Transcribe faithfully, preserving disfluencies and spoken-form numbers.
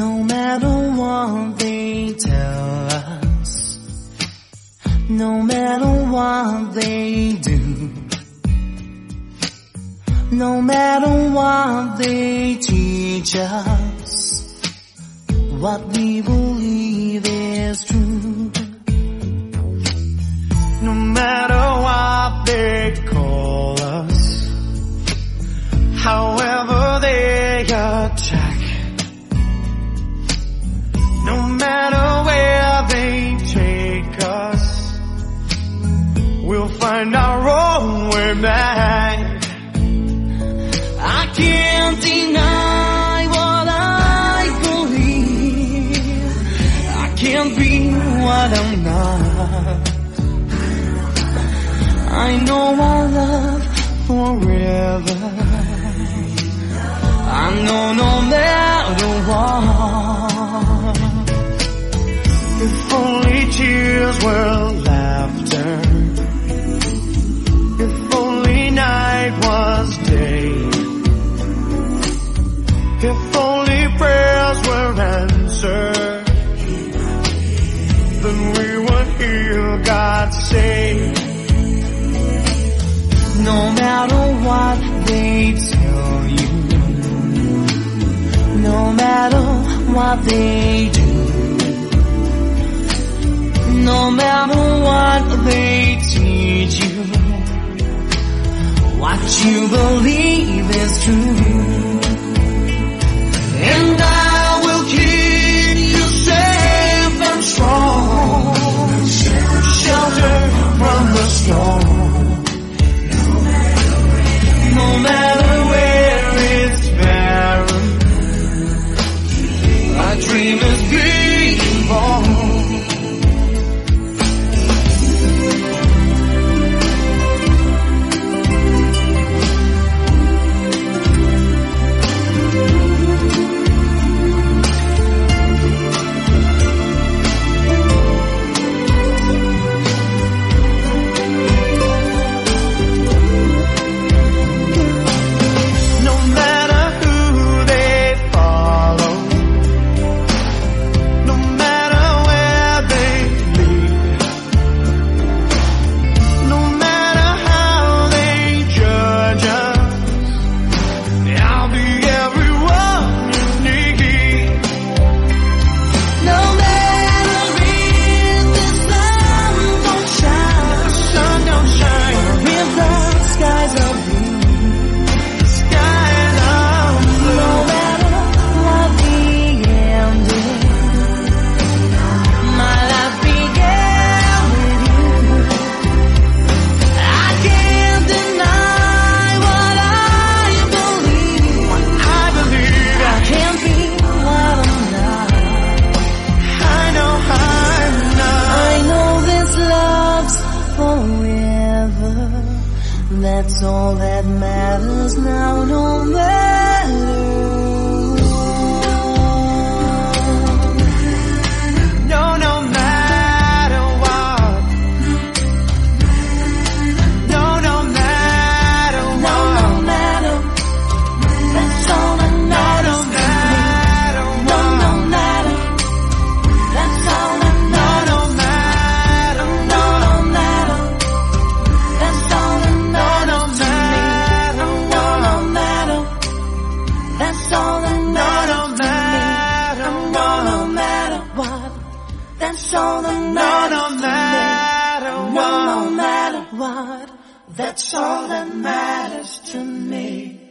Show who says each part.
Speaker 1: No matter what they tell us, no matter what they do, no matter what they teach us, what we believe is true. No matter what they call us, however they attack, no matter where they take us, we'll find our own way back. I can't deny what I believe. I can't be what I'm not. I know our love forever. I know no matter what. If only tears were laughter, if only night was day, if only prayers were answered, then we would hear God say, no matter what they tell you, no matter what they do, no matter what they teach you, what you believe is true. And I will keep you safe and strong, shelter from the storm. No matter where it's barren, my dream is being born. That's all that matters now, no matter what. No, no matter what. No, no matter what. No, no matter. That's all that matters to me. No, no matter. That's all that matters. No, no matter. No, no matter. That's all that matters. That's all that matters to me. No, no matter what. That's all that matters to me. No, no matter what. That's all that matters to me.